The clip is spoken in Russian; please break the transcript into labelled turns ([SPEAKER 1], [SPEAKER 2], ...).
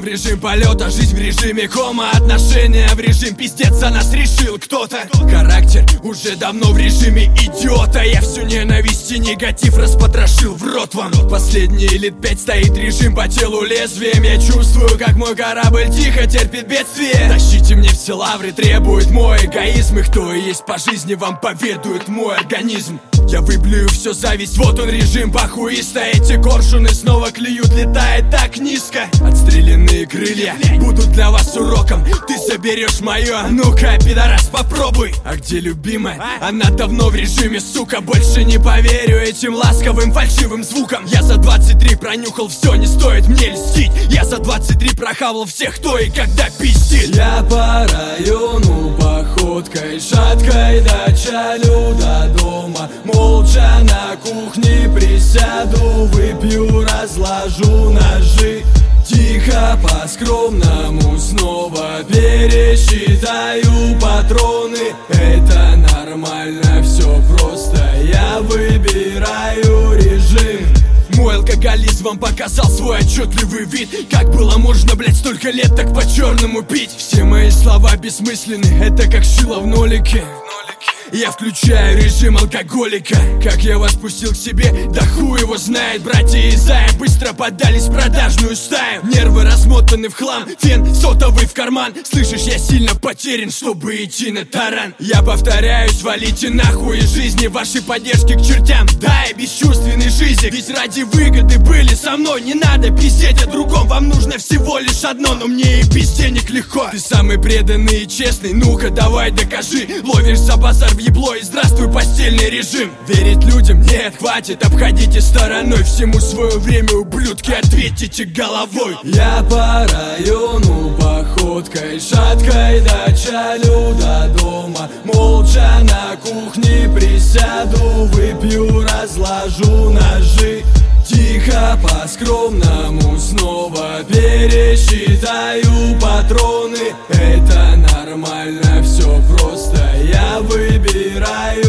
[SPEAKER 1] режим полета, жизнь в режиме кома, отношения в режим пиздец за нас решил кто-то. Характер уже давно в режиме идиота. Я всю ненависть и негатив распотрошил в рот вам. Последние лет 5 стоит режим по телу лезвием. Я чувствую, как мой корабль тихо терпит бедствие. Тащите мне все лавры, требует мой эгоизм. И кто и есть по жизни, вам поведует мой организм. Я выплюю все зависть, вот он режим похуиста. Эти коршуны снова клюют, летает так низко. Отстрелянные крылья будут для вас уроком. Ты заберешь мое, ну-ка, пидорас, попробуй. А где любимая? Она давно в режиме, сука. Больше не поверю этим ласковым фальшивым звукам. Я за 23 пронюхал все, не стоит мне льстить. Я за 23 прохавал всех, кто и когда пиздит. Я по району походкой шаткой дочалю до дома. Молча на кухне присяду, выпью, разложу ножи. Тихо по-скромному снова пересчитаю патроны. Это нормально, все просто, я выбираю режим. Мой алкоголизм вам показал свой отчетливый вид. Как было можно, блять, столько лет так по-черному пить? Все мои слова бессмысленны, это как шило в нолике. Я включаю режим алкоголика. Как я вас пустил к себе, да хуй его знает. Братья и Зая быстро поддались в продажную стаю. Нервы размотаны в хлам, фен сотовый в карман. Слышишь, я сильно потерян, чтобы идти на таран. Я повторяюсь, валите нахуй из жизни, вашей поддержки к чертям. Да, я бесчувственный жизнь, ведь ради выгоды были со мной. Не надо пиздеть о другом, вам нужно всего лишь одно. Но мне и без денег легко. Ты самый преданный и честный, ну-ка давай докажи. Ловишь за базар в ебло и здравствуй постельный режим. Верить людям нет, хватит, обходите стороной. Всему свое время, ублюдки, ответите головой. Я по району походкой шаткой дочалю до дома. Молча на кухне присяду, выпью, разложу ножи. Тихо по-скромному снова пересчитаю патроны. Это нормально, все просто, я выбираю